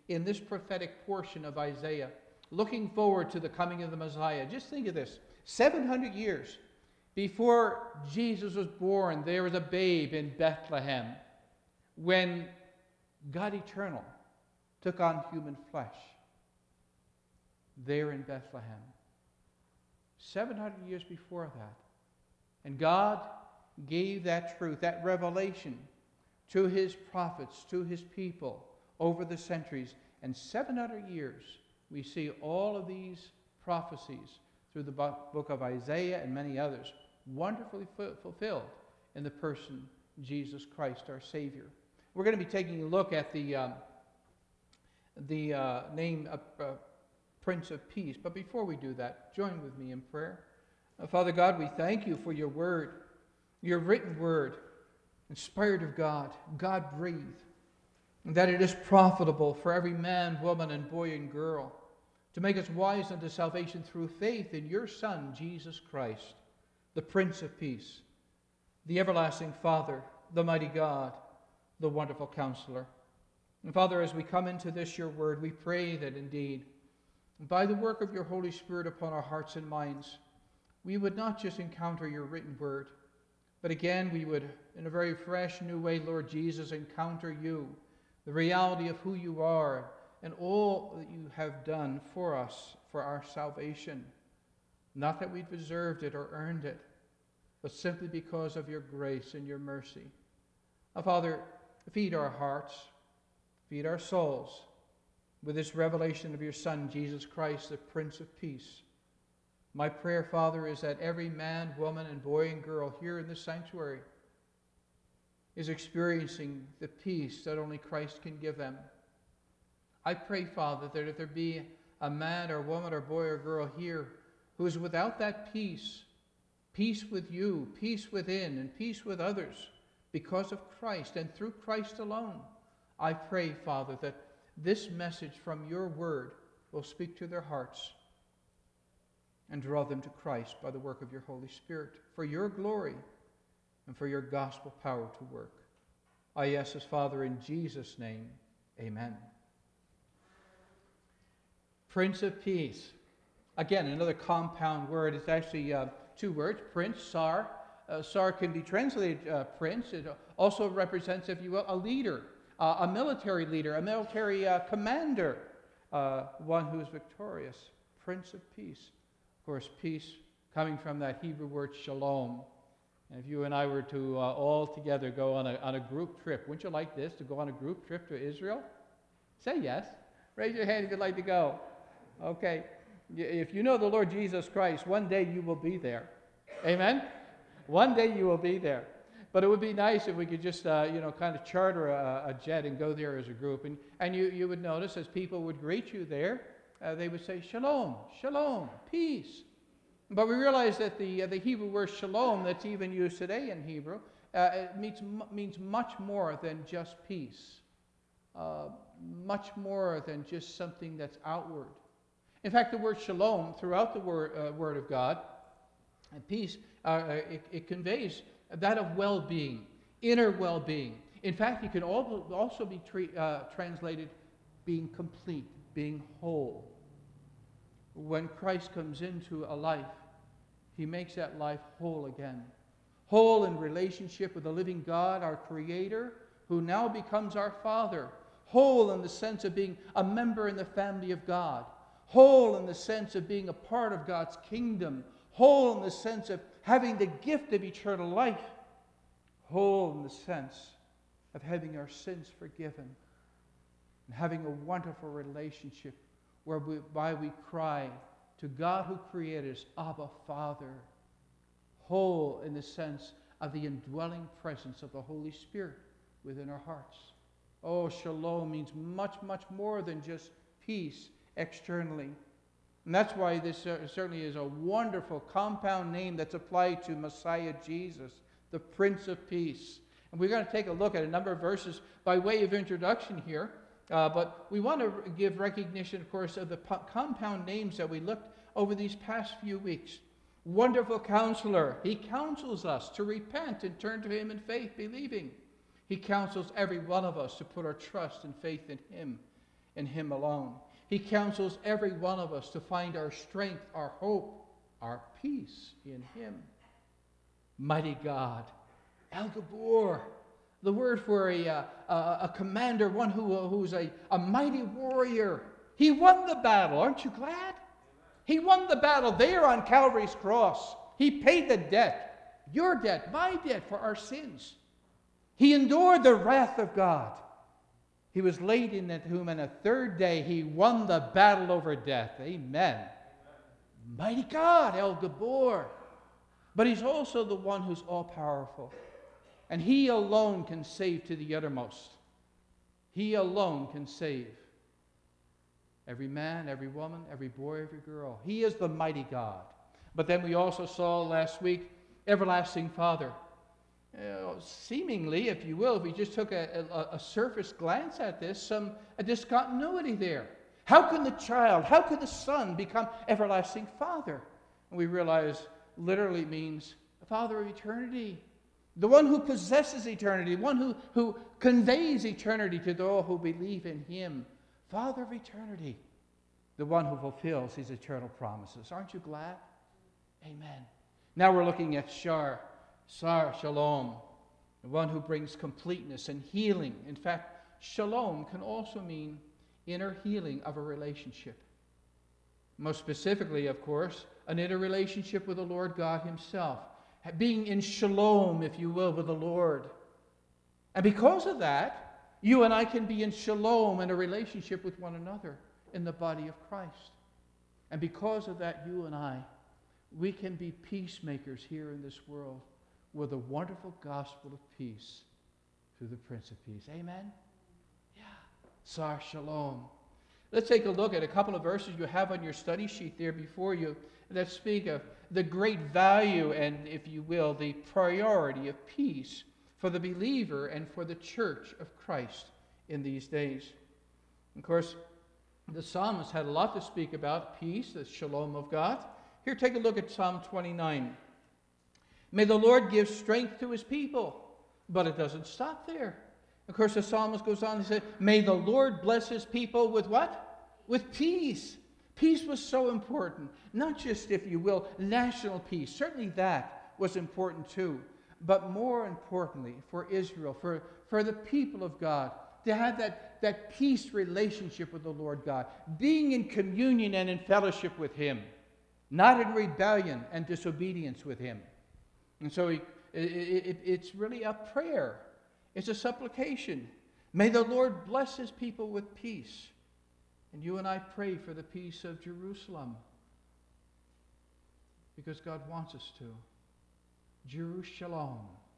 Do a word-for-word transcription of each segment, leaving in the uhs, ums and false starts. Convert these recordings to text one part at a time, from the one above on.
in this prophetic portion of Isaiah, looking forward to the coming of the Messiah. Just think of this. seven hundred years before Jesus was born, there was a babe in Bethlehem when God Eternal took on human flesh there in Bethlehem. seven hundred years before that. And God gave that truth, that revelation, to his prophets, to his people over the centuries. And seven hundred years, we see all of these prophecies through the book of Isaiah and many others wonderfully fulfilled in the person Jesus Christ, our Savior. We're going to be taking a look at the, um, the uh, name of uh, Prince of Peace. But before we do that, join with me in prayer. Uh, Father God, we thank you for your word, your written word, inspired of God, God-breathed, and that it is profitable for every man, woman, and boy and girl to make us wise unto salvation through faith in your Son, Jesus Christ, the Prince of Peace, the everlasting Father, the mighty God, the wonderful Counselor. And Father, as we come into this, your word, we pray that indeed, by the work of your Holy Spirit upon our hearts and minds, we would not just encounter your written word, but again, we would, in a very fresh, new way, Lord Jesus, encounter you, the reality of who you are, and all that you have done for us, for our salvation. Not that we deserved it or earned it, but simply because of your grace and your mercy. Now, Father, feed our hearts, feed our souls with this revelation of your Son, Jesus Christ, the Prince of Peace. My prayer, Father, is that every man, woman, and boy and girl here in this sanctuary is experiencing the peace that only Christ can give them. I pray, Father, that if there be a man or woman or boy or girl here who is without that peace, peace with you, peace within, and peace with others, because of Christ and through Christ alone, I pray, Father, that this message from your word will speak to their hearts and draw them to Christ by the work of your Holy Spirit, for your glory and for your gospel power to work. I ask this, Father, in Jesus' name, amen. Prince of Peace. Again, another compound word. It's actually uh, two words, Prince, Sar. Uh, Sar can be translated uh, Prince. It also represents, if you will, a leader, uh, a military leader, a military uh, commander, uh, one who is victorious. Prince of Peace. Of course, peace coming from that Hebrew word shalom. And if you and I were to uh, all together go on a, on a group trip, wouldn't you like this, to go on a group trip to Israel? Say yes. Raise your hand if you'd like to go. Okay. If you know the Lord Jesus Christ, one day you will be there. Amen? One day you will be there. But it would be nice if we could just, uh, you know, kind of charter a, a jet and go there as a group. And, and you, you would notice as people would greet you there, uh, they would say, shalom, shalom, peace. But we realize that the, uh, the Hebrew word shalom that's even used today in Hebrew uh, it means, means much more than just peace. Uh, much more than just something that's outward. In fact, the word shalom throughout the word, uh, word of God, and peace, uh, it, it conveys that of well-being, inner well-being. In fact, it can also be tre- uh, translated being complete, being whole. When Christ comes into a life, he makes that life whole again. Whole in relationship with the living God, our Creator, who now becomes our Father. Whole in the sense of being a member in the family of God. Whole in the sense of being a part of God's kingdom. Whole in the sense of having the gift of eternal life. Whole in the sense of having our sins forgiven. And having a wonderful relationship whereby we cry to God who created us, Abba, Father. Whole in the sense of the indwelling presence of the Holy Spirit within our hearts. Oh, shalom means much, much more than just peace externally. And that's why this uh, certainly is a wonderful compound name that's applied to Messiah Jesus, the Prince of Peace. And we're going to take a look at a number of verses by way of introduction here. Uh, but we want to give recognition, of course, of the po- compound names that we looked over these past few weeks. Wonderful Counselor. He counsels us to repent and turn to him in faith, believing. He counsels every one of us to put our trust and faith in him. in him alone. He counsels every one of us to find our strength, our hope, our peace in him. Mighty God, El Gabor, the word for a, uh, a, a commander, one who, uh, who's a, a mighty warrior. He won the battle. Aren't you glad? He won the battle there on Calvary's cross. He paid the debt, your debt, my debt for our sins. He endured the wrath of God. He was laid in the tomb, and a third day he won the battle over death. Amen. Amen. Mighty God, El Gabor. But he's also the one who's all-powerful. And he alone can save to the uttermost. He alone can save. Every man, every woman, every boy, every girl. He is the mighty God. But then we also saw last week, everlasting Father. You know, seemingly, if you will, if we just took a, a, a surface glance at this, some a discontinuity there. How can the child, how can the son become everlasting Father? And we realize literally means Father of eternity. The one who possesses eternity, one who, who conveys eternity to those who believe in him. Father of eternity, the one who fulfills his eternal promises. Aren't you glad? Amen. Now we're looking at Shar, Sar Shalom, the one who brings completeness and healing. In fact, Shalom can also mean inner healing of a relationship. Most specifically, of course, an inner relationship with the Lord God himself. Being in Shalom, if you will, with the Lord. And because of that, you and I can be in shalom, in a relationship with one another in the body of Christ. And because of that, you and I, we can be peacemakers here in this world with a wonderful gospel of peace through the Prince of Peace. Amen? Yeah. Sar Shalom. Let's take a look at a couple of verses you have on your study sheet there before you that speak of the great value and, if you will, the priority of peace for the believer and for the church of Christ in these days. Of course, the psalmist had a lot to speak about peace, the shalom of God. Here, take a look at Psalm twenty-nine. May the Lord give strength to his people. But it doesn't stop there. Of course, the psalmist goes on to say, may the Lord bless his people with what? With peace. Peace was so important. Not just, if you will, national peace. Certainly that was important too. But more importantly, for Israel, for, for the people of God, to have that, that peace relationship with the Lord God, being in communion and in fellowship with him, not in rebellion and disobedience with him. And so he, it, it, it's really a prayer. It's a supplication. May the Lord bless his people with peace. And you and I pray for the peace of Jerusalem, because God wants us to. Jerusalem,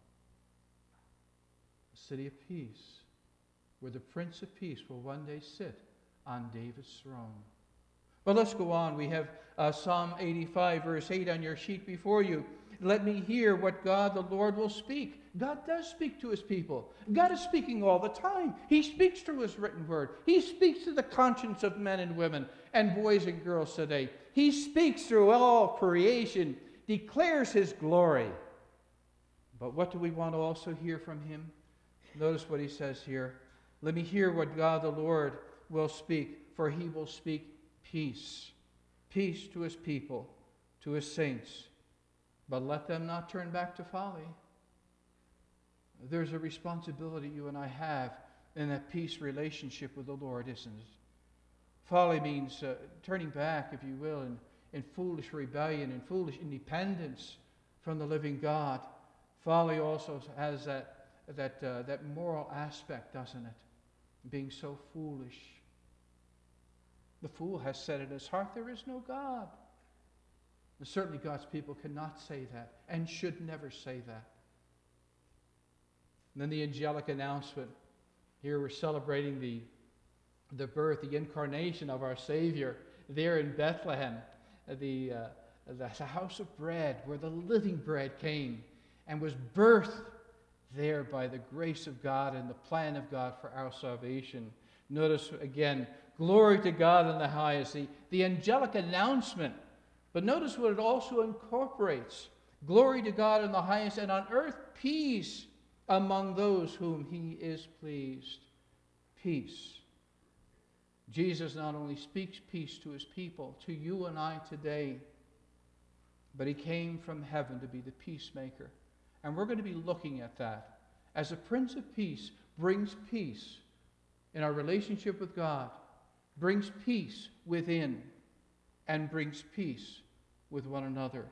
a city of peace, where the Prince of Peace will one day sit on David's throne. But let's go on. We have uh, Psalm eighty-five, verse eight on your sheet before you. Let me hear what God the Lord will speak. God does speak to his people. God is speaking all the time. He speaks through his written word. He speaks to the conscience of men and women and boys and girls today. He speaks through all creation, declares his glory. But what do we want to also hear from him? Notice what he says here. Let me hear what God the Lord will speak, for he will speak peace. Peace to his people, to his saints. But let them not turn back to folly. There's a responsibility you and I have in that peace relationship with the Lord, isn't it? Folly means uh, turning back, if you will, in, in foolish rebellion and foolish independence from the living God. Folly also has that, that, uh, that moral aspect, doesn't it? Being so foolish. The fool has said in his heart, there is no God. And certainly God's people cannot say that and should never say that. And then the angelic announcement. Here we're celebrating the, the birth, the incarnation of our Savior there in Bethlehem, the, uh, the house of bread where the living bread came and was birthed there by the grace of God and the plan of God for our salvation. Notice again, glory to God in the highest, the, the angelic announcement. But notice what it also incorporates. Glory to God in the highest, and on earth peace among those whom he is pleased. Peace. Jesus not only speaks peace to his people, to you and I today, but he came from heaven to be the peacemaker. And we're going to be looking at that. As the Prince of Peace brings peace in our relationship with God, brings peace within, and brings peace with one another.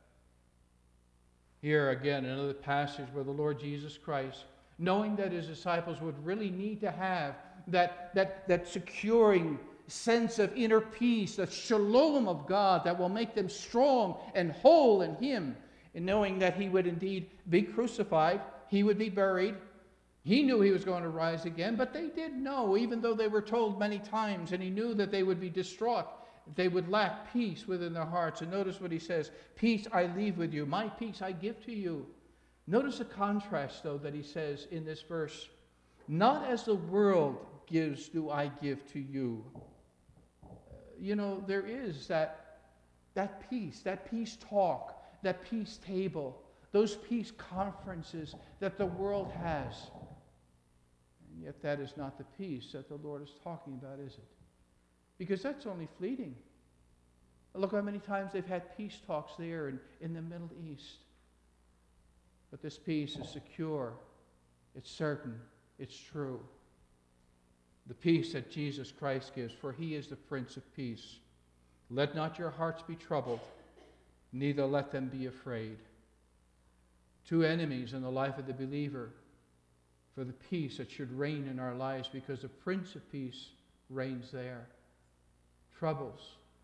Here again, another passage where the Lord Jesus Christ, knowing that his disciples would really need to have that, that, that securing sense of inner peace, the shalom of God that will make them strong and whole in him, and knowing that he would indeed be crucified, he would be buried. He knew he was going to rise again, but they did know, even though they were told many times, and he knew that they would be distraught. They would lack peace within their hearts. And notice what he says, peace I leave with you, my peace I give to you. Notice the contrast, though, that he says in this verse. Not as the world gives do I give to you. Uh, you know, there is that, that peace, that peace talk, that peace table, those peace conferences that the world has. And yet that is not the peace that the Lord is talking about, is it? Because that's only fleeting. Look how many times they've had peace talks there in, in the Middle East. But this peace is secure, it's certain, it's true. The peace that Jesus Christ gives, for he is the Prince of Peace. Let not your hearts be troubled, neither let them be afraid. Two enemies in the life of the believer for the peace that should reign in our lives, because the Prince of Peace reigns there. Troubles,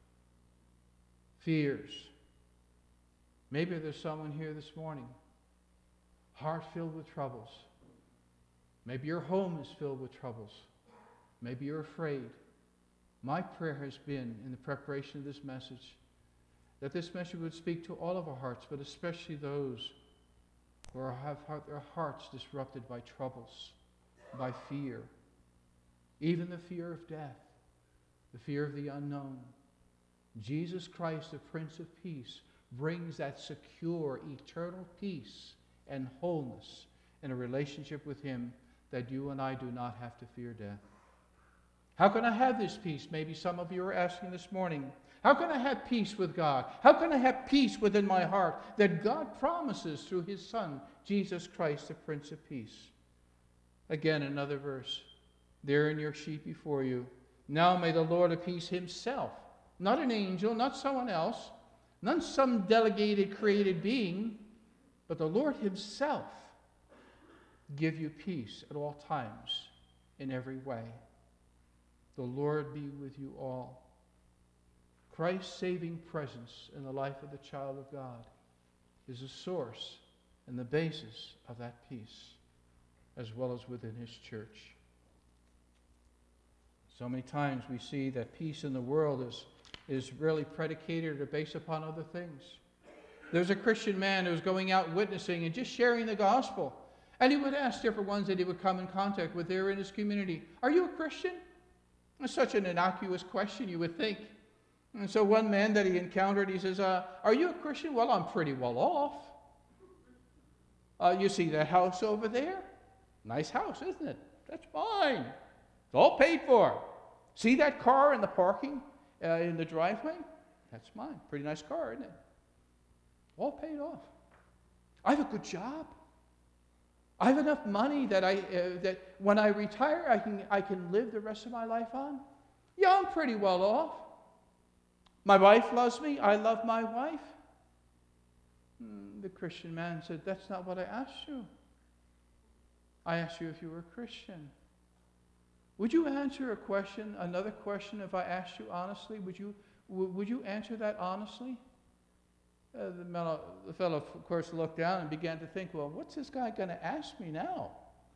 fears. Maybe there's someone here this morning, heart filled with troubles. Maybe your home is filled with troubles. Maybe you're afraid. My prayer has been, in the preparation of this message, that this message would speak to all of our hearts, but especially those who have their hearts disrupted by troubles, by fear, even the fear of death, the fear of the unknown. Jesus Christ, the Prince of Peace, brings that secure, eternal peace and wholeness in a relationship with him, that you and I do not have to fear death. How can I have this peace? Maybe some of you are asking this morning. How can I have peace with God? How can I have peace within my heart that God promises through his Son, Jesus Christ, the Prince of Peace? Again, another verse. There in your sheet before you. Now may the Lord of peace himself, not an angel, not someone else, not some delegated created being, but the Lord himself give you peace at all times, in every way. The Lord be with you all. Christ's saving presence in the life of the child of God is the source and the basis of that peace, as well as within his church. So many times we see that peace in the world is, is really predicated or based upon other things. There's a Christian man who was going out witnessing and just sharing the gospel. And he would ask different ones that he would come in contact with there in his community, are you a Christian? It's such an innocuous question, you would think. And so one man that he encountered, he says, uh, are you a Christian? Well, I'm pretty well off. Uh, you see that house over there? Nice house, isn't it? That's mine. It's all paid for. See that car in the parking, uh, in the driveway? That's mine. Pretty nice car, isn't it? All paid off. I have a good job. I have enough money that I uh, that when I retire, I can I can live the rest of my life on. Yeah, I'm pretty well off. My wife loves me. I love my wife. Hmm, the Christian man said, that's not what I asked you. I asked you if you were a Christian. Would you answer a question, another question, if I asked you honestly? Would you, w- would you answer that honestly? Uh, the, mellow, the fellow, of course, looked down and began to think, well, what's this guy going to ask me now?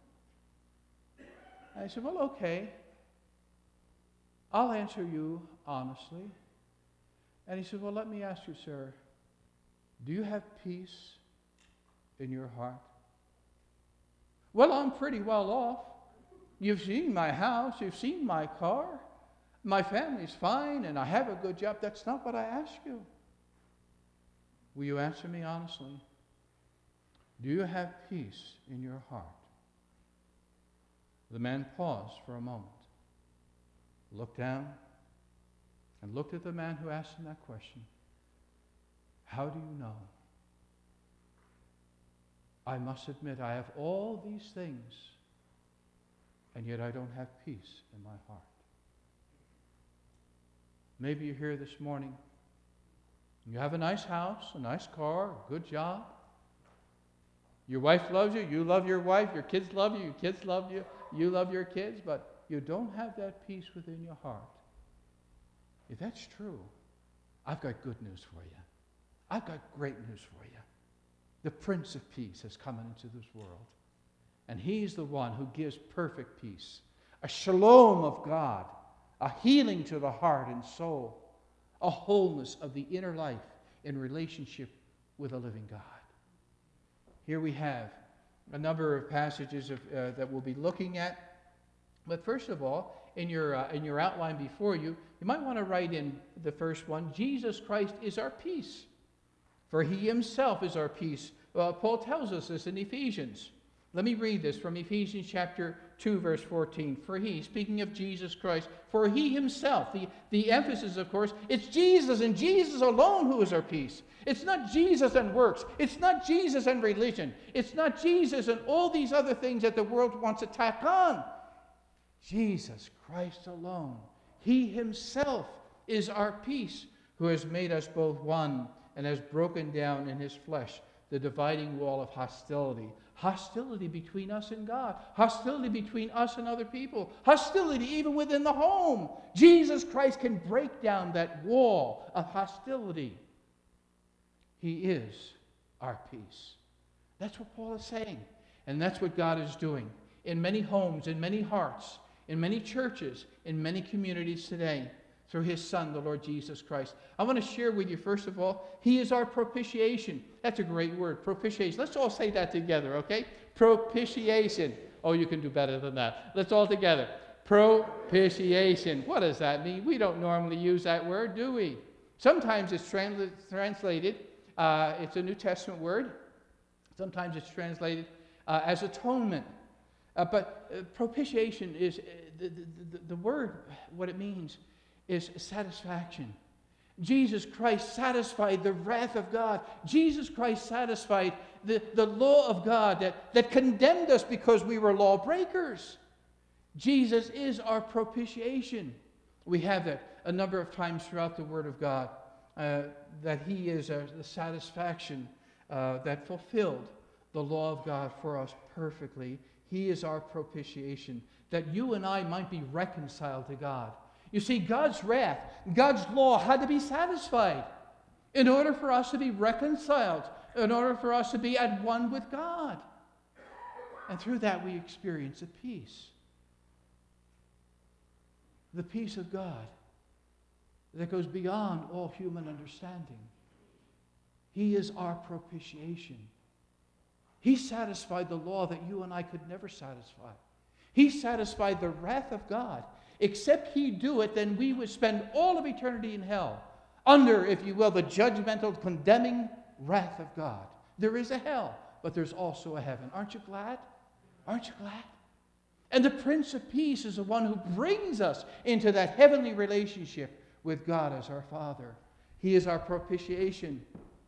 And I said, well, okay. I'll answer you honestly. And he said, well, let me ask you, sir, do you have peace in your heart? Well, I'm pretty well off. You've seen my house, you've seen my car, my family's fine, and I have a good job. That's not what I asked you. Will you answer me honestly? Do you have peace in your heart? The man paused for a moment. looked down and looked at the man who asked him that question. How do you know? I must admit, I have all these things, and yet I don't have peace in my heart. Maybe you're here this morning. You have a nice house, a nice car, a good job. Your wife loves you, you love your wife, your kids love you, your kids love you, you love your kids, but you don't have that peace within your heart. If that's true, I've got good news for you. I've got great news for you. The Prince of Peace has come into this world, and he's the one who gives perfect peace, a shalom of God, a healing to the heart and soul, a wholeness of the inner life in relationship with a living God. Here we have a number of passages of, uh, that we'll be looking at. But first of all, in your, uh, in your outline before you, you might want to write in the first one, Jesus Christ is our peace, for he himself is our peace. Well, Paul tells us this in Ephesians. Let me read this from Ephesians chapter two, verse fourteen. For he, speaking of Jesus Christ, for he himself, the, the emphasis, of course, it's Jesus and Jesus alone who is our peace. It's not Jesus and works. It's not Jesus and religion. It's not Jesus and all these other things that the world wants to tack on. Jesus Christ alone. He himself is our peace, who has made us both one and has broken down in his flesh the dividing wall of hostility. Hostility between us and God. Hostility between us and other people. Hostility even within the home. Jesus Christ can break down that wall of hostility. He is our peace. That's what Paul is saying. And that's what God is doing in many homes, in many hearts, in many churches, in many communities today, through his Son, the Lord Jesus Christ. I want to share with you, first of all, he is our propitiation. That's a great word, propitiation. Let's all say that together, okay? Propitiation. Oh, you can do better than that. Let's all together. Propitiation. What does that mean? We don't normally use that word, do we? Sometimes it's transla- translated, uh, it's a New Testament word. Sometimes it's translated uh, as atonement. Uh, but uh, propitiation is, uh, the, the, the word, what it means is satisfaction. Jesus Christ satisfied the wrath of God. Jesus Christ satisfied the, the law of God that, that condemned us because we were lawbreakers. Jesus is our propitiation. We have that a number of times throughout the Word of God, uh, that he is a, the satisfaction uh, that fulfilled the law of God for us perfectly. He is our propitiation, that you and I might be reconciled to God. You see, God's wrath, God's law had to be satisfied in order for us to be reconciled, in order for us to be at one with God. And through that we experience a peace. The peace of God that goes beyond all human understanding. He is our propitiation. He satisfied the law that you and I could never satisfy. He satisfied the wrath of God. Except he do it, then we would spend all of eternity in hell, under, if you will, the judgmental, condemning wrath of God. There is a hell, but there's also a heaven. Aren't you glad? Aren't you glad? And the Prince of Peace is the one who brings us into that heavenly relationship with God as our Father. He is our propitiation.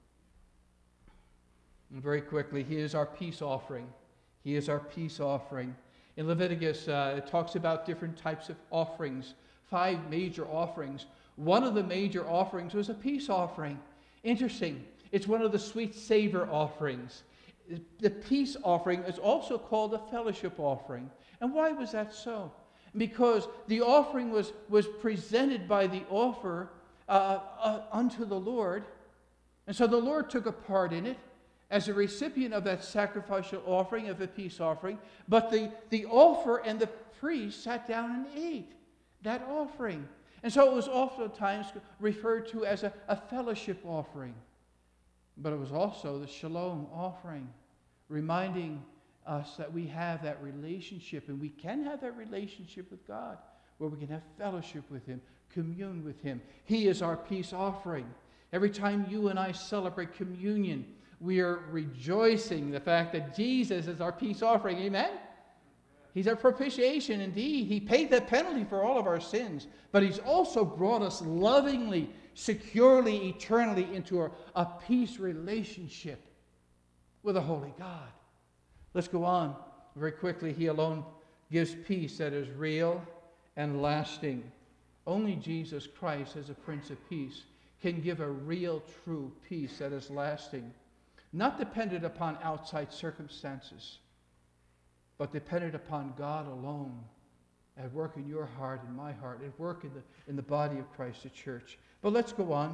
And very quickly, he is our peace offering. He is our peace offering. In Leviticus, uh, it talks about different types of offerings, five major offerings. One of the major offerings was a peace offering. Interesting. It's one of the sweet savor offerings. The peace offering is also called a fellowship offering. And why was that so? Because the offering was, was presented by the offerer uh, uh, unto the Lord. And so the Lord took a part in it as a recipient of that sacrificial offering, of a peace offering. But the, the offerer and the priest sat down and ate that offering. And so it was oftentimes referred to as a, a fellowship offering. But it was also the shalom offering, reminding us that we have that relationship, and we can have that relationship with God, where we can have fellowship with him, commune with him. He is our peace offering. Every time you and I celebrate communion, we are rejoicing the fact that Jesus is our peace offering. Amen? He's our propitiation indeed. He paid the penalty for all of our sins. But he's also brought us lovingly, securely, eternally into a, a peace relationship with a holy God. Let's go on very quickly. He alone gives peace that is real and lasting. Only Jesus Christ, as a Prince of Peace, can give a real, true peace that is lasting, not dependent upon outside circumstances, but dependent upon God alone at work in your heart and my heart, at work in the, in the body of Christ, the church. But let's go on.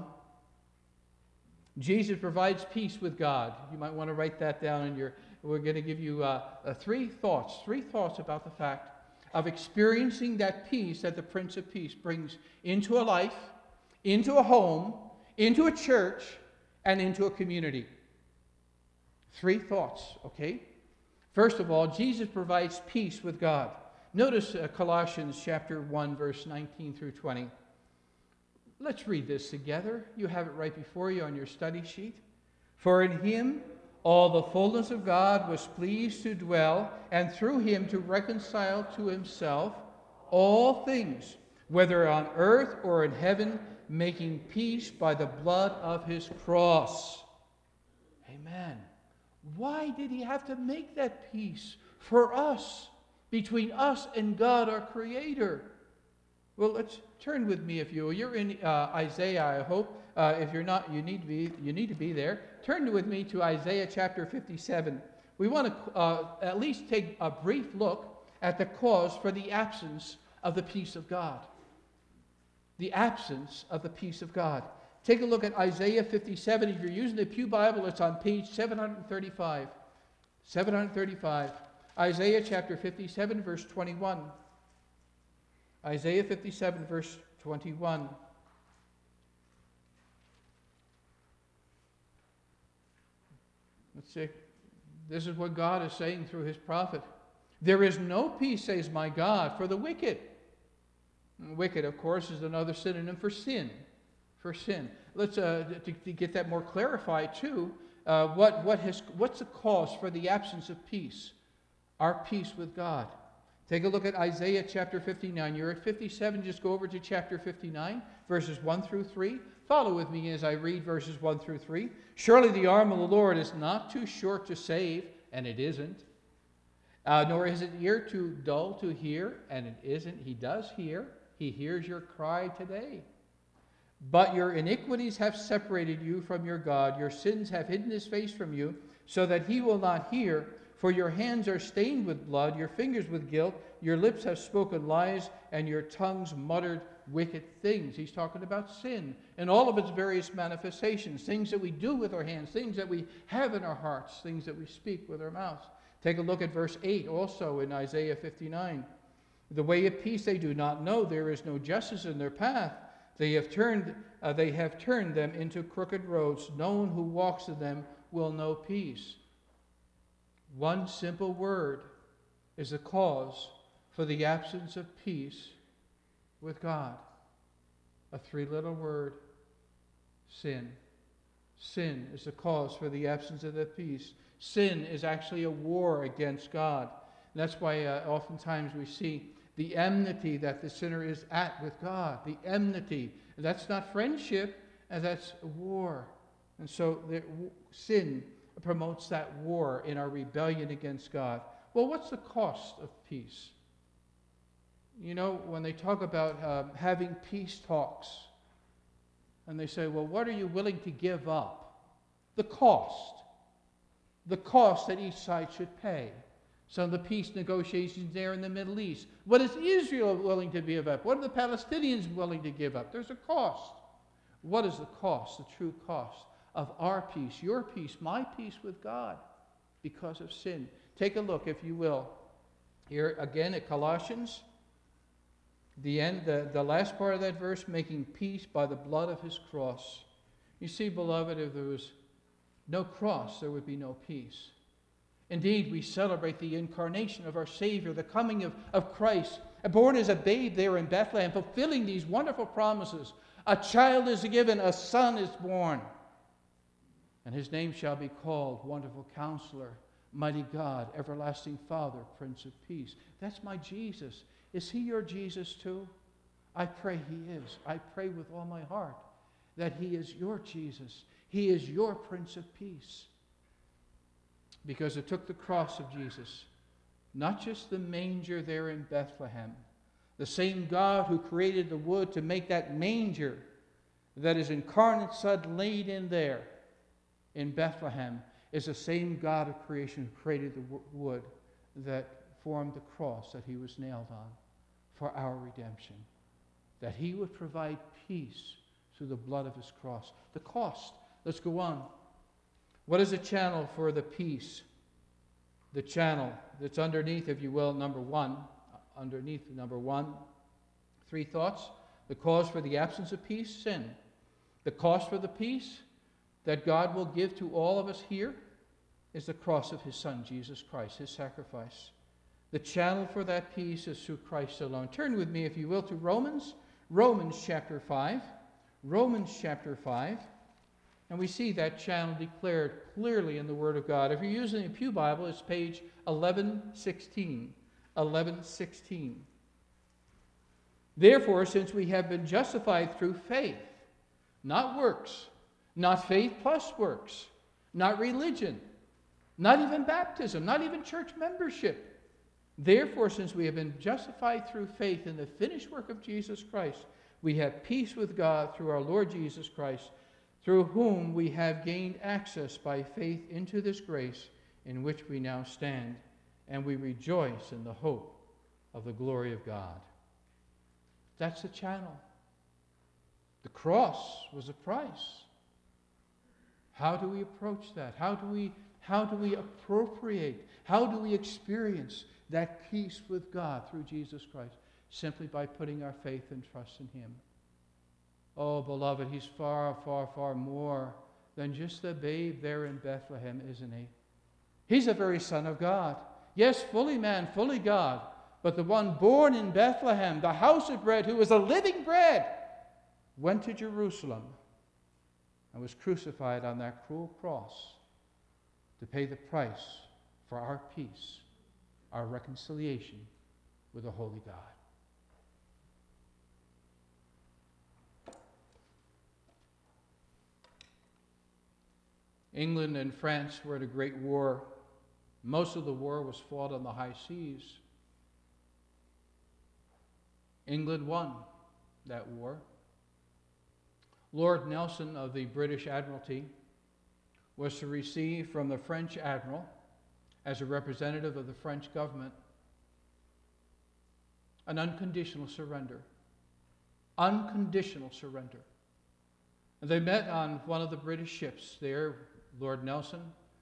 Jesus provides peace with God. You might want to write that down in your, we're going to give you uh, uh, three thoughts, three thoughts about the fact of experiencing that peace that the Prince of Peace brings into a life, into a home, into a church, and into a community. Three thoughts, okay? First of all, Jesus provides peace with God. Notice uh, Colossians chapter one, verse nineteen through twenty. Let's read this together. You have it right before you on your study sheet. For in him all the fullness of God was pleased to dwell, and through him to reconcile to himself all things, whether on earth or in heaven, making peace by the blood of his cross. Amen. Why did he have to make that peace for us, between us and God, our Creator? Well, let's turn with me, if you will. You're in uh, Isaiah, I hope. Uh, if you're not, you need to be. You need to be there. Turn with me to Isaiah chapter fifty-seven. We want to uh, at least take a brief look at the cause for the absence of the peace of God. The absence of the peace of God. Take a look at Isaiah fifty-seven. If you're using the Pew Bible, it's on page seven thirty-five. seven thirty-five. Isaiah chapter fifty-seven, verse twenty-one. Isaiah fifty-seven, verse twenty-one. Let's see. This is what God is saying through his prophet. There is no peace, says my God, for the wicked. Wicked, of course, is another synonym for sin. For sin. Let's uh, to, to get that more clarified too. Uh, what what has what's the cause for the absence of peace? Our peace with God. Take a look at Isaiah chapter fifty-nine. You're at fifty-seven. Just go over to chapter fifty-nine, verses one through three. Follow with me as I read verses one through three. Surely the arm of the Lord is not too short to save, and it isn't. Uh, nor is it ear too dull to hear, and it isn't. He does hear. He hears your cry today. But your iniquities have separated you from your God. Your sins have hidden his face from you, so that he will not hear. For your hands are stained with blood, your fingers with guilt, your lips have spoken lies, and your tongues muttered wicked things. He's talking about sin and all of its various manifestations, things that we do with our hands, things that we have in our hearts, things that we speak with our mouths. Take a look at verse eight also in Isaiah fifty-nine. The way of peace they do not know, there is no justice in their path. They have turned, uh, they have turned them into crooked roads. No one who walks in them will know peace. One simple word is the cause for the absence of peace with God. A three-letter word, sin. Sin is the cause for the absence of that peace. Sin is actually a war against God. And that's why uh, oftentimes we see the enmity that the sinner is at with God. The enmity. That's not friendship, and that's war. And so the, sin promotes that war in our rebellion against God. Well, what's the cost of peace? You know, when they talk about uh, having peace talks, and they say, well, what are you willing to give up? The cost. The cost that each side should pay. Some of the peace negotiations there in the Middle East. What is Israel willing to give up? What are the Palestinians willing to give up? There's a cost. What is the cost, the true cost of our peace, your peace, my peace with God because of sin? Take a look, if you will, here again at Colossians, the end, the, the last part of that verse, making peace by the blood of his cross. You see, beloved, if there was no cross, there would be no peace. Indeed, we celebrate the incarnation of our Savior, the coming of, of Christ, born as a babe there in Bethlehem, fulfilling these wonderful promises. A child is given, a son is born, and his name shall be called Wonderful Counselor, Mighty God, everlasting Father, Prince of Peace. That's my Jesus. Is he your Jesus too? I pray he is. I pray with all my heart that he is your Jesus. He is your Prince of Peace. Because it took the cross of Jesus, not just the manger there in Bethlehem, the same God who created the wood to make that manger that his incarnate Son laid in there in Bethlehem is the same God of creation who created the wood that formed the cross that he was nailed on for our redemption. That he would provide peace through the blood of his cross. The cost. Let's go on. What is the channel for the peace? The channel that's underneath, if you will, number one. Underneath number one. Three thoughts. The cause for the absence of peace, sin. The cost for the peace that God will give to all of us here is the cross of his Son, Jesus Christ, his sacrifice. The channel for that peace is through Christ alone. Turn with me, if you will, to Romans. Romans chapter five. Romans chapter five. And we see that channel declared clearly in the Word of God. If you're using a Pew Bible, it's page eleven sixteen. eleven sixteen. Therefore, since we have been justified through faith, not works, not faith plus works, not religion, not even baptism, not even church membership. Therefore, since we have been justified through faith in the finished work of Jesus Christ, we have peace with God through our Lord Jesus Christ, through whom we have gained access by faith into this grace in which we now stand, and we rejoice in the hope of the glory of God. That's the channel. The cross was a price. How do we approach that? How do we, how do we appropriate? How do we experience that peace with God through Jesus Christ? Simply by putting our faith and trust in him. Oh, beloved, he's far, far, far more than just the babe there in Bethlehem, isn't he? He's the very Son of God. Yes, fully man, fully God, but the one born in Bethlehem, the house of bread, who was a living bread, went to Jerusalem and was crucified on that cruel cross to pay the price for our peace, our reconciliation with the holy God. England and France were at a great war. Most of the war was fought on the high seas. England won that war. Lord Nelson of the British Admiralty was to receive from the French admiral, as a representative of the French government, an unconditional surrender. Unconditional surrender. And they met on one of the British ships there, Lord Nelson,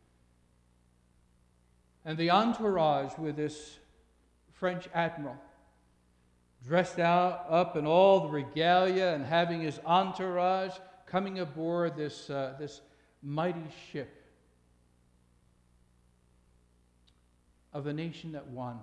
and the entourage with this French admiral, dressed out up in all the regalia and having his entourage coming aboard this, uh, this mighty ship of a nation that won.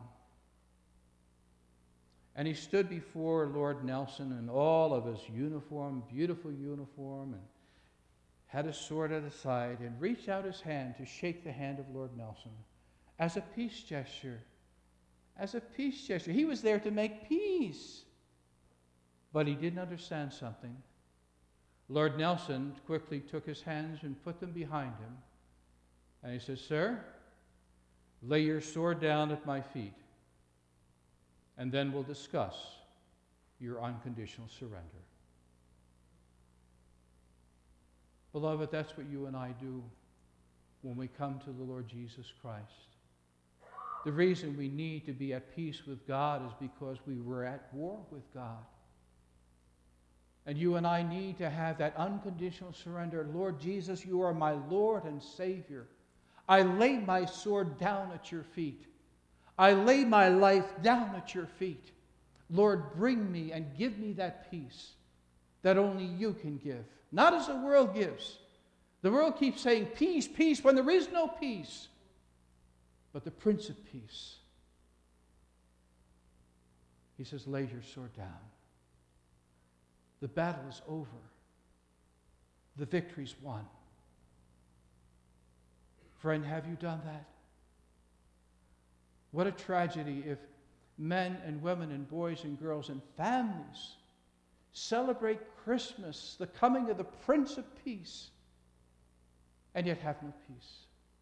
And he stood before Lord Nelson in all of his uniform, beautiful uniform, and had his sword at his side and reached out his hand to shake the hand of Lord Nelson as a peace gesture. As a peace gesture. He was there to make peace. But he didn't understand something. Lord Nelson quickly took his hands and put them behind him. And he said, "Sir, lay your sword down at my feet, and then we'll discuss your unconditional surrender." Beloved, that's what you and I do when we come to the Lord Jesus Christ. The reason we need to be at peace with God is because we were at war with God. And you and I need to have that unconditional surrender. Lord Jesus, you are my Lord and Savior. I lay my sword down at your feet. I lay my life down at your feet. Lord, bring me and give me that peace that only you can give. Not as the world gives. The world keeps saying peace, peace, when there is no peace. But the Prince of Peace, he says, lay your sword down. The battle is over. The victory's won. Friend, have you done that? What a tragedy if men and women and boys and girls and families celebrate Christmas, the coming of the Prince of Peace, and yet have no peace.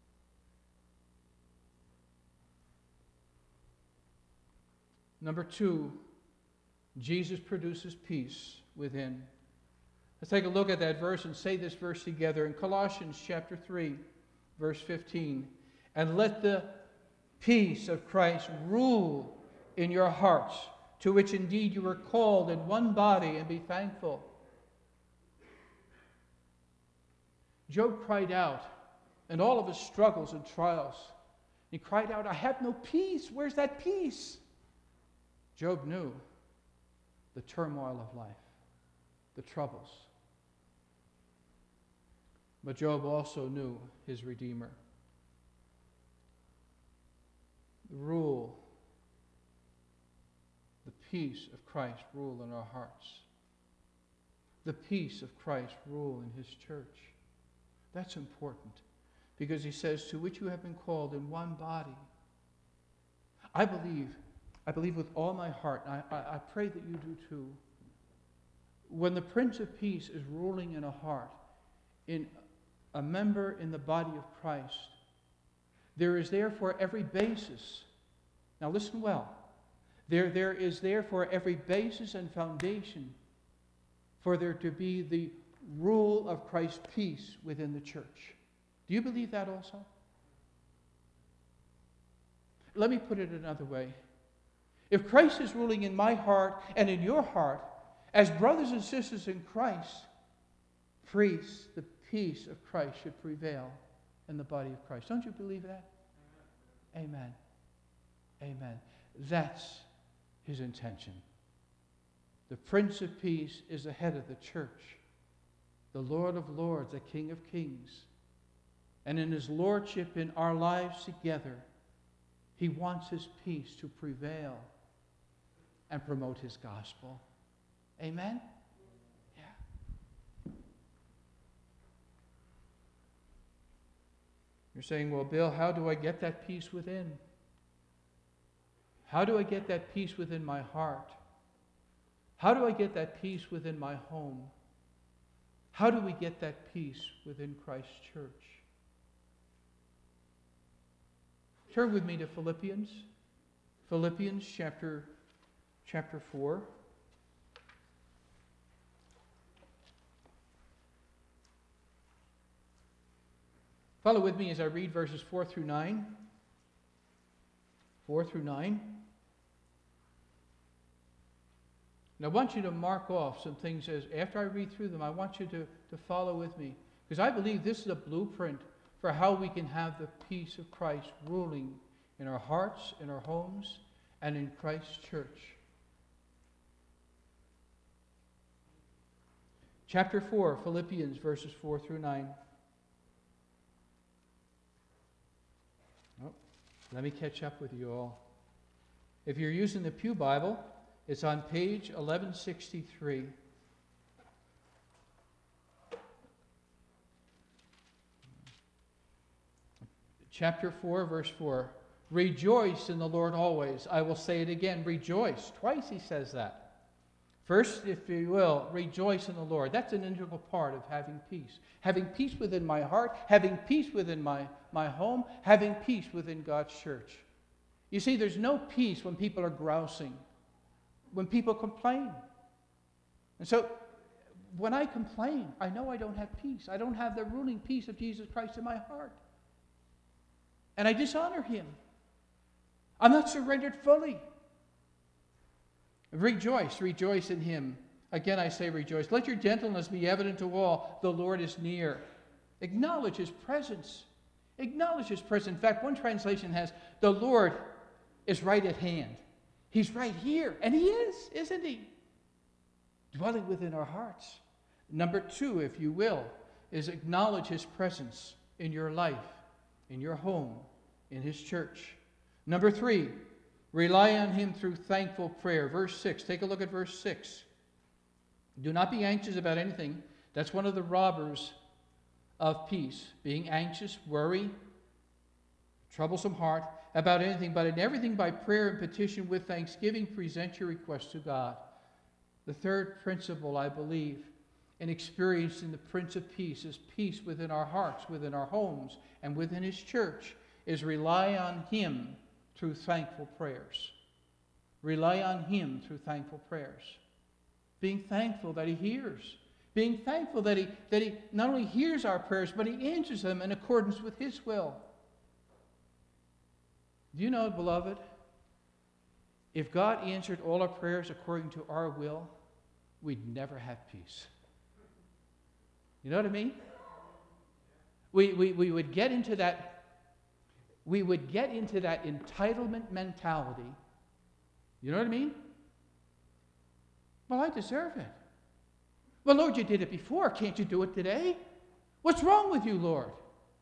Number two, Jesus produces peace within. Let's take a look at that verse and say this verse together in Colossians chapter three, verse fifteen. And let the peace of Christ rule in your hearts, to which indeed you were called in one body, and be thankful. Job cried out in all of his struggles and trials. He cried out, I have no peace. Where's that peace? Job knew the turmoil of life, the troubles. But Job also knew his Redeemer. The rule, the peace of Christ rule in our hearts. The peace of Christ rule in his church. That's important, because he says, to which you have been called in one body. I believe, I believe with all my heart, and I, I, I pray that you do too, when the Prince of Peace is ruling in a heart, in a member in the body of Christ, there is therefore every basis. Now listen well. There, there is therefore every basis and foundation for there to be the rule of Christ's peace within the church. Do you believe that also? Let me put it another way. If Christ is ruling in my heart and in your heart, as brothers and sisters in Christ, priests, the peace of Christ should prevail in the body of Christ. Don't you believe that? Amen. Amen. That's his intention. The Prince of Peace is the head of the church, the Lord of Lords, the King of Kings. And in his lordship in our lives together, he wants his peace to prevail and promote his gospel. Amen? Yeah. You're saying, well, Bill, how do I get that peace within? How do I get that peace within my heart? How do I get that peace within my home? How do we get that peace within Christ's church? Turn with me to Philippians. Philippians chapter, chapter four. Follow with me as I read verses four through nine. four through nine. And I want you to mark off some things as after I read through them, I want you to, to follow with me. Because I believe this is a blueprint for how we can have the peace of Christ ruling in our hearts, in our homes, and in Christ's church. Chapter four, Philippians, verses four through nine. Oh, let me catch up with you all. If you're using the Pew Bible, it's on page eleven sixty-three. Chapter four, verse four. Rejoice in the Lord always. I will say it again, rejoice. Twice he says that. First, if you will, rejoice in the Lord. That's an integral part of having peace. Having peace within my heart, having peace within my, my home, having peace within God's church. You see, there's no peace when people are grousing, when people complain. And so, when I complain, I know I don't have peace. I don't have the ruling peace of Jesus Christ in my heart. And I dishonor him. I'm not surrendered fully. Rejoice, rejoice in him. Again, I say rejoice. Let your gentleness be evident to all. The Lord is near. Acknowledge his presence. Acknowledge his presence. In fact, one translation has, the Lord is right at hand. He's right here. And he is, isn't he? Dwelling within our hearts. Number two, if you will, is acknowledge his presence in your life, in your home, in his church. Number three, rely on him through thankful prayer. Verse six, take a look at verse six. Do not be anxious about anything. That's one of the robbers of peace. Being anxious, worry, troublesome heart. about anything, but in everything by prayer and petition with thanksgiving, present your requests to God. The third principle, I believe, in experiencing the Prince of Peace is peace within our hearts, within our homes, and within His church, is rely on Him through thankful prayers. Rely on Him through thankful prayers. Being thankful that He hears. Being thankful that He, that He not only hears our prayers, but He answers them in accordance with His will. Do you know, beloved, if God answered all our prayers according to our will, we'd never have peace. You know what I mean? We, we, we would get into that, we would get into that entitlement mentality. You know what I mean? Well, I deserve it. Well, Lord, you did it before. Can't you do it today? What's wrong with you, Lord?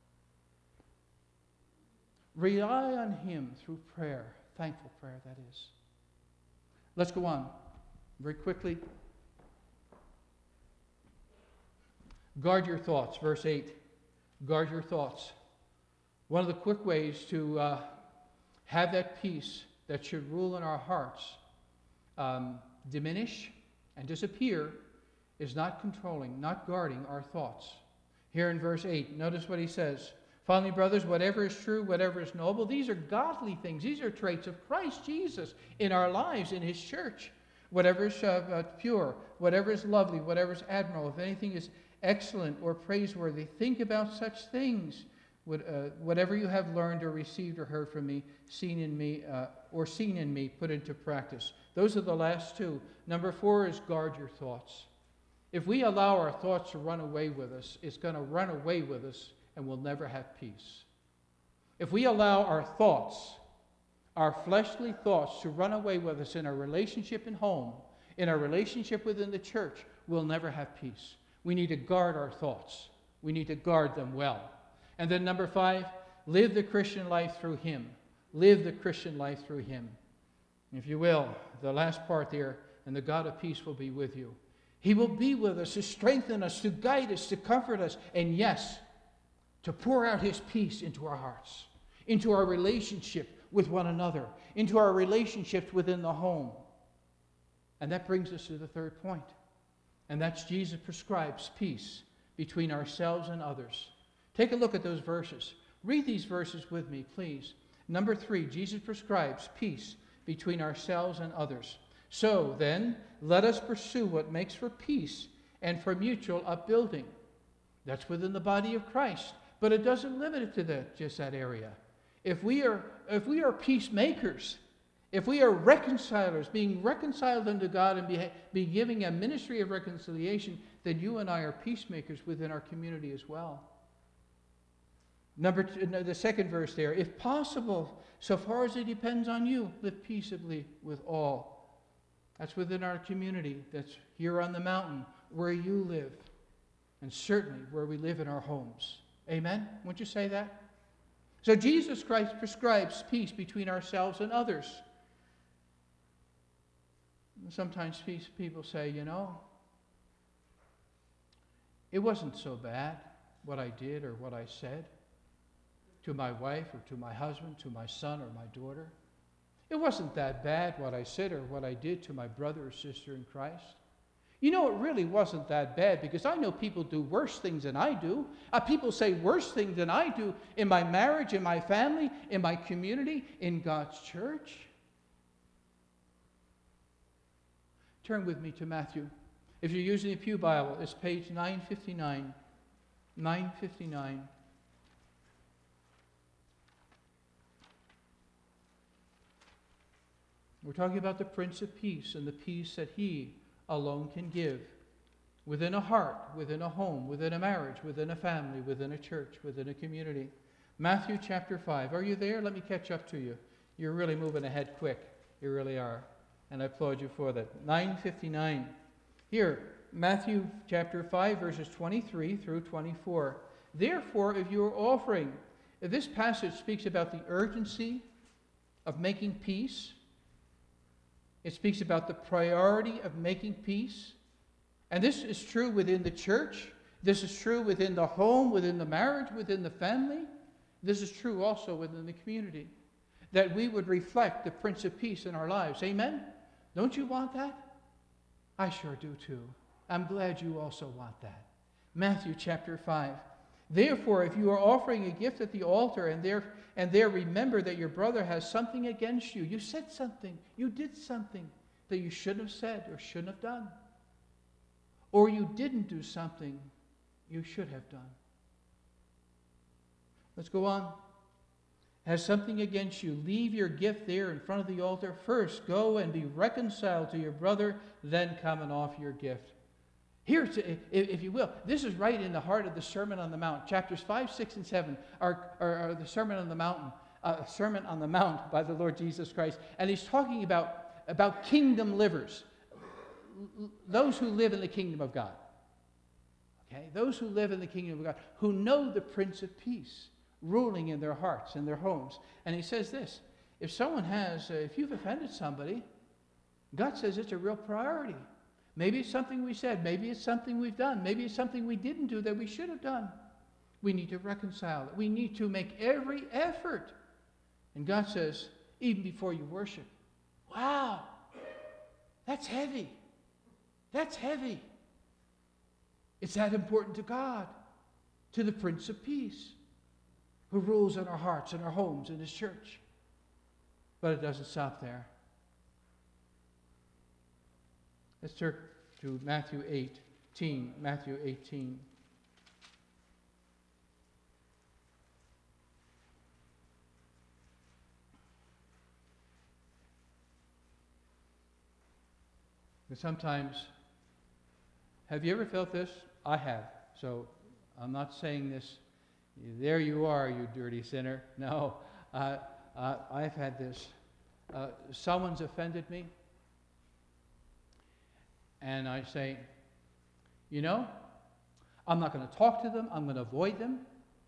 Rely on Him through prayer. Thankful prayer, that is. Let's go on very quickly. Guard your thoughts, verse eight. Guard your thoughts. One of the quick ways to uh, have that peace that should rule in our hearts um, diminish and disappear is not controlling, not guarding our thoughts. Here in verse eight, notice what he says. Finally, brothers, whatever is true, whatever is noble, these are godly things. These are traits of Christ Jesus in our lives, in His church. Whatever is uh, uh, pure, whatever is lovely, whatever is admirable, if anything is excellent or praiseworthy, think about such things. Would, uh, whatever you have learned or received or heard from me, seen in me, uh, or seen in me, put into practice. Those are the last two. Number four is guard your thoughts. If we allow our thoughts to run away with us, it's going to run away with us and we'll never have peace. If we allow our thoughts, our fleshly thoughts, to run away with us in our relationship in home, in our relationship within the church, we'll never have peace. We need to guard our thoughts. We need to guard them well. And then number five, live the Christian life through Him. Live the Christian life through Him. If you will, the last part there, and the God of peace will be with you. He will be with us to strengthen us, to guide us, to comfort us, and yes, to pour out His peace into our hearts, into our relationship with one another, into our relationships within the home. And that brings us to the third point. And that's Jesus prescribes peace between ourselves and others. Take a look at those verses. Read these verses with me, please. Number three, Jesus prescribes peace between ourselves and others. So then, let us pursue what makes for peace and for mutual upbuilding. That's within the body of Christ. But it doesn't limit it to that, just that area. If we are, if we are peacemakers, if we are reconcilers, being reconciled unto God and be, be giving a ministry of reconciliation, then you and I are peacemakers within our community as well. Number two, the second verse there, if possible, so far as it depends on you, live peaceably with all. That's within our community. That's here on the mountain where you live, and certainly where we live in our homes. Amen? Won't you say that? So Jesus Christ prescribes peace between ourselves and others. Sometimes people say, you know, it wasn't so bad what I did or what I said to my wife or to my husband, to my son or my daughter. It wasn't that bad what I said or what I did to my brother or sister in Christ. You know, it really wasn't that bad, because I know people do worse things than I do. Uh, people say worse things than I do in my marriage, in my family, in my community, in God's church. Turn with me to Matthew. If you're using the Pew Bible, it's page nine fifty-nine. nine fifty-nine. We're talking about the Prince of Peace and the peace that He alone can give within a heart, within a home, within a marriage, within a family, within a church, within a community. Matthew chapter five. Are you there? Let me catch up to you. You're really moving ahead quick. You really are. And I applaud you for that. nine fifty-nine. Here, Matthew chapter five, verses twenty-three through twenty-four. Therefore, if you are offering, if this passage speaks about the urgency of making peace. It speaks about the priority of making peace. And this is true within the church. This is true within the home, within the marriage, within the family. This is true also within the community. that we would reflect the Prince of Peace in our lives. Amen? Don't you want that? I sure do too. I'm glad you also want that. Matthew chapter five. Therefore, if you are offering a gift at the altar and there, and there remember that your brother has something against you, you said something, you did something that you shouldn't have said or shouldn't have done, or you didn't do something you should have done. Let's go on. Has something against you, leave your gift there in front of the altar. First, go and be reconciled to your brother, then come and offer your gift. Here, if you will, this is right in the heart of the Sermon on the Mount. Chapters five, six, and seven are, are, are the Sermon on the Mountain, uh, Sermon on the Mount by the Lord Jesus Christ. And he's talking about, about kingdom livers, those who live in the kingdom of God. Okay? Those who live in the kingdom of God, who know the Prince of Peace ruling in their hearts and their homes. And he says this, if someone has, uh, if you've offended somebody, God says it's a real priority. Maybe it's something we said. Maybe it's something we've done. Maybe it's something we didn't do that we should have done. We need to reconcile it. We need to make every effort. And God says, even before you worship, wow, that's heavy. That's heavy. It's that important to God, to the Prince of Peace, who rules in our hearts, in our homes, in His church. But it doesn't stop there. Let's turn to Matthew eighteen. Matthew eighteen. But sometimes, have you ever felt this? I have. So I'm not saying this, there you are, you dirty sinner. No, uh, uh, I've had this. Uh, someone's offended me. And I say, you know, I'm not going to talk to them. I'm going to avoid them.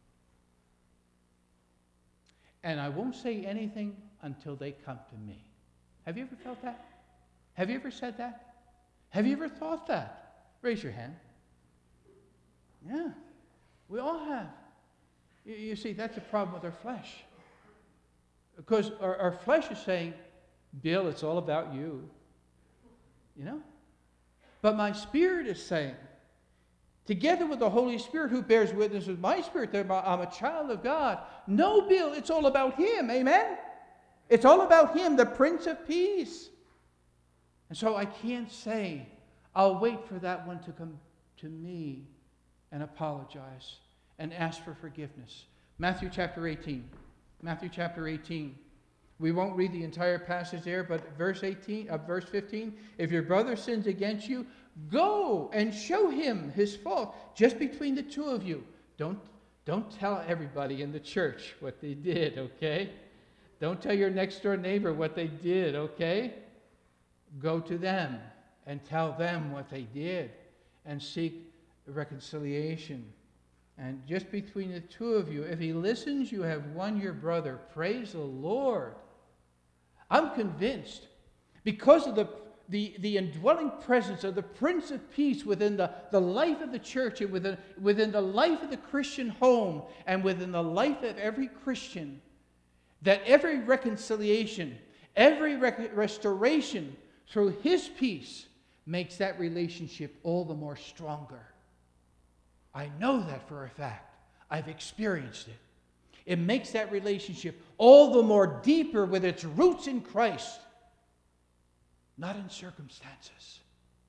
And I won't say anything until they come to me. Have you ever felt that? Have you ever said that? Have you ever thought that? Raise your hand. Yeah, we all have. You, you see, that's a problem with our flesh. Because our, our flesh is saying, Bill, it's all about you. You know? But my spirit is saying, together with the Holy Spirit who bears witness with my spirit that I'm a child of God, no, Bill, it's all about Him. Amen? It's all about Him, the Prince of Peace. And so I can't say, I'll wait for that one to come to me and apologize and ask for forgiveness. Matthew chapter eighteen. Matthew chapter eighteen. We won't read the entire passage there, but verse eighteen, uh, verse fifteen, if your brother sins against you, go and show him his fault, just between the two of you. Don't, don't tell everybody in the church what they did, okay? Don't tell your next door neighbor what they did, okay? Go to them and tell them what they did and seek reconciliation. And just between the two of you, if he listens, you have won your brother. Praise the Lord. I'm convinced, because of the, the, the indwelling presence of the Prince of Peace within the, the life of the church and within, within the life of the Christian home and within the life of every Christian, that every reconciliation, every rec- restoration through His peace makes that relationship all the more stronger. I know that for a fact. I've experienced it. It makes that relationship all the more deeper with its roots in Christ, not in circumstances.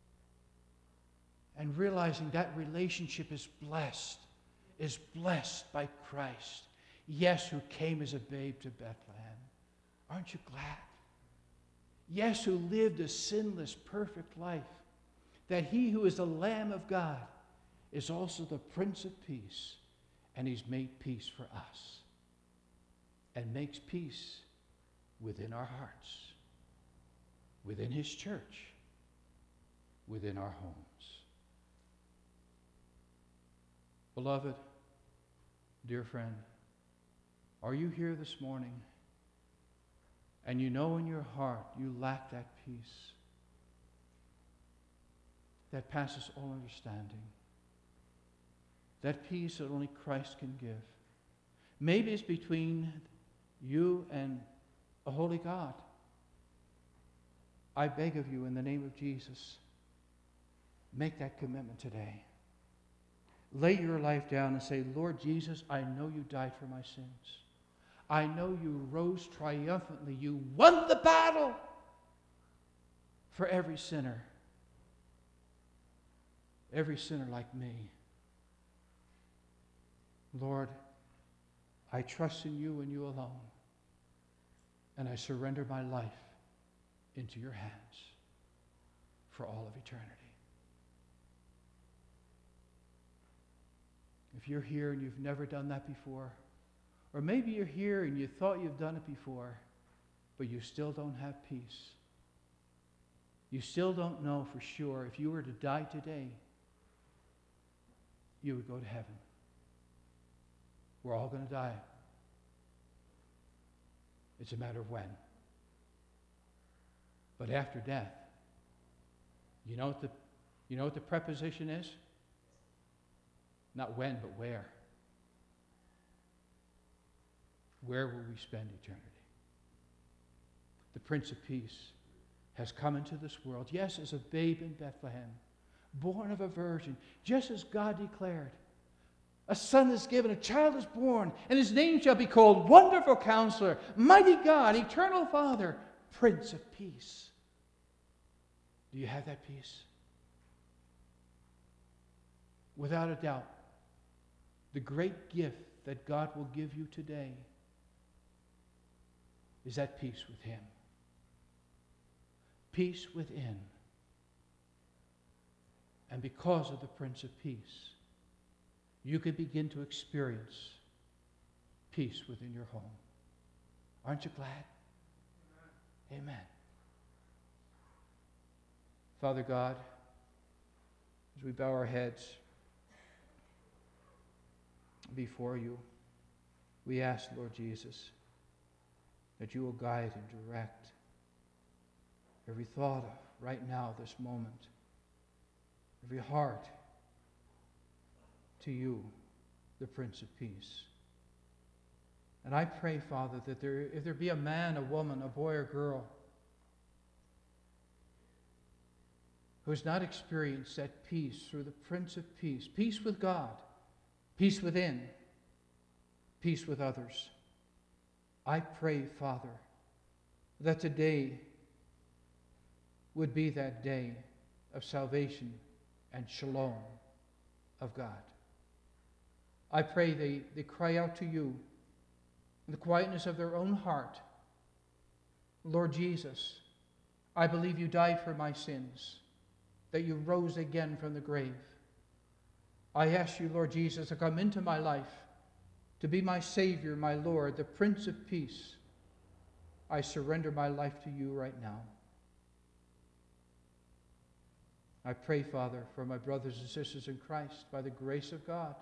And realizing that relationship is blessed, is blessed by Christ. Yes, who came as a babe to Bethlehem. Aren't you glad? Yes, who lived a sinless, perfect life. That He who is the Lamb of God is also the Prince of Peace, and He's made peace for us and makes peace within our hearts, within His church, within our homes. Beloved, dear friend, are you here this morning and you know in your heart you lack that peace that passes all understanding? That peace that only Christ can give. Maybe it's between you and a holy God. I beg of you in the name of Jesus, make that commitment today. Lay your life down and say, Lord Jesus, I know you died for my sins. I know you rose triumphantly. You won the battle for every sinner. Every sinner like me. Lord, I trust in you and you alone. And I surrender my life into your hands for all of eternity. If you're here and you've never done that before, or maybe you're here and you thought you've done it before, but you still don't have peace. You still don't know for sure if you were to die today, you would go to heaven. We're all going to die. It's a matter of when. But after death, you know what the, you know what the preposition is? Not when, but where. Where will we spend eternity? The Prince of Peace has come into this world, yes, as a babe in Bethlehem, born of a virgin, just as God declared. A son is given, a child is born, and his name shall be called Wonderful Counselor, Mighty God, Eternal Father, Prince of Peace. Do you have that peace? Without a doubt, the great gift that God will give you today is that peace with Him. Peace within. And because of the Prince of Peace, you can begin to experience peace within your home. Aren't you glad? Amen. Amen. Father God, as we bow our heads before you, we ask, Lord Jesus, that you will guide and direct every thought of right now, this moment, every heart to you, the Prince of Peace. And I pray, Father, that there, if there be a man, a woman, a boy or girl who has not experienced that peace through the Prince of Peace, peace with God, peace within, peace with others, I pray, Father, that today would be that day of salvation and shalom of God. I pray they, they cry out to you in the quietness of their own heart, Lord Jesus, I believe you died for my sins, that you rose again from the grave. I ask you, Lord Jesus, to come into my life, to be my Savior, my Lord, the Prince of Peace. I surrender my life to you right now. I pray, Father, for my brothers and sisters in Christ, by the grace of God,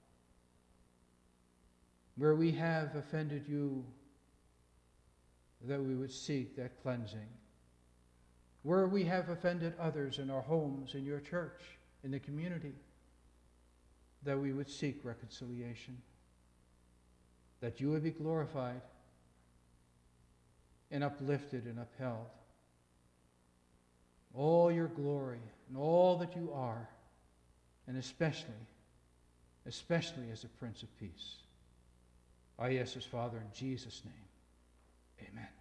where we have offended you, that we would seek that cleansing. Where we have offended others in our homes, in your church, in the community, that we would seek reconciliation, that you would be glorified and uplifted and upheld. All your glory and all that you are, and especially, especially as the Prince of Peace. I ask this, Father, in Jesus' name. Amen.